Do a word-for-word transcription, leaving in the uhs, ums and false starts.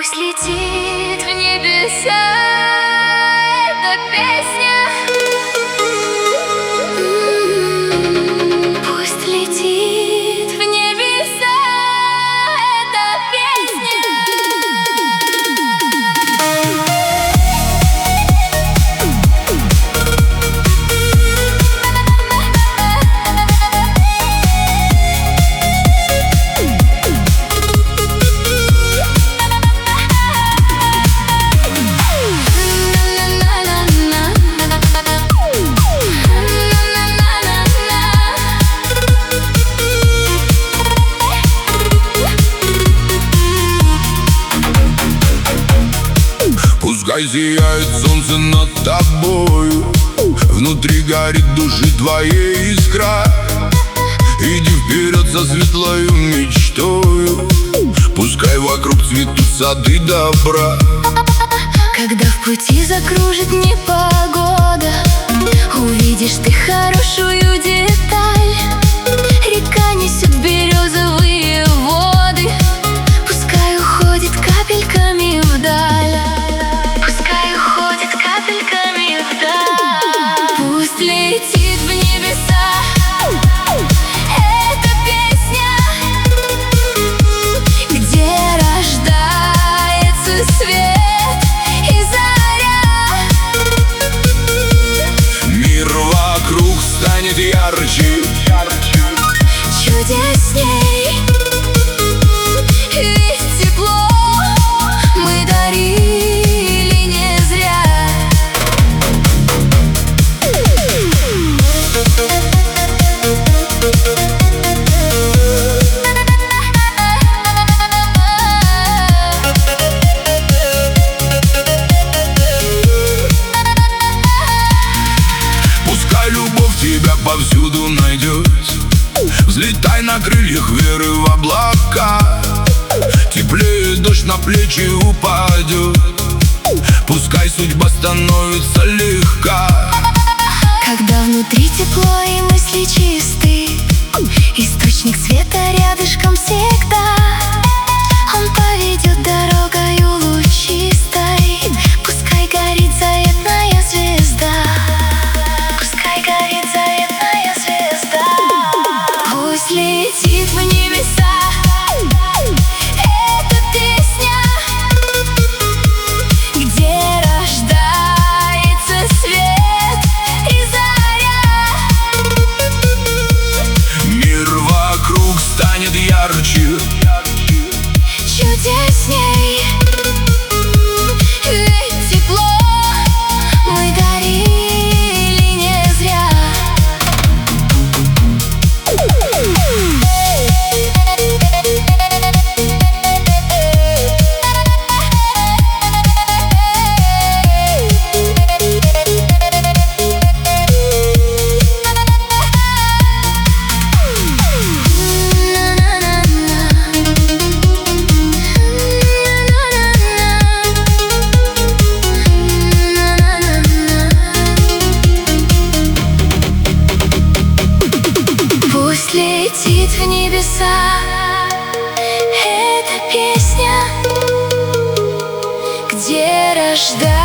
Пусть летит в небеса эта песня. Пусть летит в небеса эта песня. Пускай сияет солнце над тобою, внутри горит души твоей искра. Иди вперед со светлою мечтою, пускай вокруг цветут сады добра. Когда в пути закружит непогода, увидишь ты хорошую деталь. Река несет березовые воды, пускай уходит капельками вдаль. Пускай уходит капельками вдаль. Пусть летит в небеса эта песня, где рождается свет и заря. Мир вокруг станет ярче, чудесней, ведь тепло мы дарили не зря. Пускай любовь тебя повсюду найдет, взлетай на крыльях веры в облака. Теплее дождь на плечи упадет, пускай судьба становится легка. Когда внутри тепло и мысли чисты, источник света рядышком всегда. Он поведет дорогою лучистой, пускай горит заветная звезда. Пускай горит заветная звезда. Пусть летит в небеса эта песня, где рождается свет и заря. Мир вокруг станет ярче, чудесней, ведь тепло мы дарили не зря. Пусть летит в небеса эта песня, где рождается